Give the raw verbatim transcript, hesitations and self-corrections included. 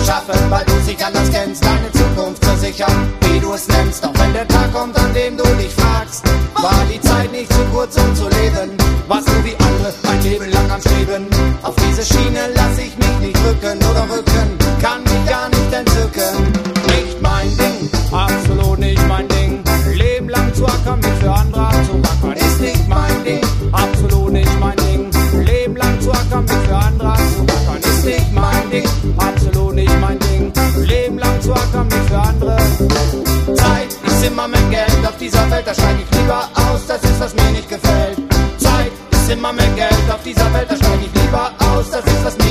schaffen, weil du es nicht anders kennst, deine Zukunft zu sichern, wie du es nennst. Doch wenn der Tag kommt, an dem du dich fragst, war die Zeit nicht zu kurz, um zu leben? Warst du wie andere mein Leben lang am Streben? Auf diese Schiene lass ich mich nicht rücken oder rücken, kann mich gar nicht entzücken. Nicht mein Ding, absolut nicht mein Ding. Leben lang zu ackern, mich für andere abzurackern, ist nicht mein Ding, absolut nicht mein Ding. Leben lang zu ackern, mich für andere abzurackern, ist nicht mein Ding, absolut nicht mein Ding. Leben lang zu ackern, mich für andere. Zeit ist immer mehr Geld auf dieser Welt, da steig ich lieber aus, das ist, was mir nicht gefällt. Zeit ist immer mehr Geld auf dieser Welt, da steig ich lieber aus, das ist, was mir